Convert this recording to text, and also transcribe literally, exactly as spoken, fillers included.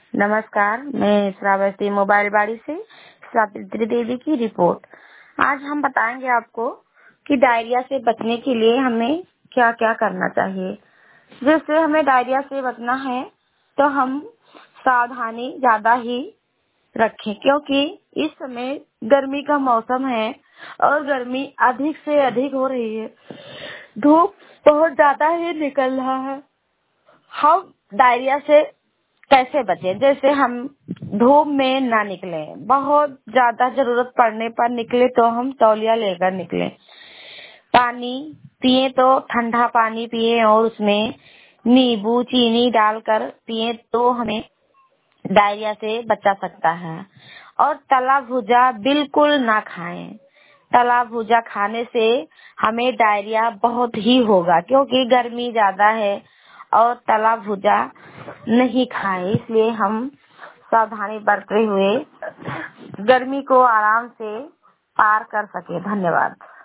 नमस्कार, मैं श्रावस्ती मोबाइल बाड़ी से सावित्री देवी की रिपोर्ट। आज हम बताएंगे आपको कि डायरिया से बचने के लिए हमें क्या क्या करना चाहिए। जैसे हमें डायरिया से बचना है तो हम सावधानी ज्यादा ही रखें, क्योंकि इस समय गर्मी का मौसम है और गर्मी अधिक से अधिक हो रही है। धूप बहुत ज्यादा ही निकल रहा है। हम डायरिया से कैसे बचे? जैसे हम धूप में ना निकले, बहुत ज्यादा जरूरत पड़ने पर निकले तो हम तौलिया लेकर निकले। पानी पिए तो ठंडा पानी पिए और उसमें नींबू चीनी डालकर पिए तो हमें डायरिया से बचा सकता है। और तला भुजा बिल्कुल ना खाएं। तला भुजा खाने से हमें डायरिया बहुत ही होगा, क्योंकि गर्मी ज्यादा है और तला भुजा नहीं खाएं। इसलिए हम सावधानी बरतते हुए गर्मी को आराम से पार कर सके। धन्यवाद।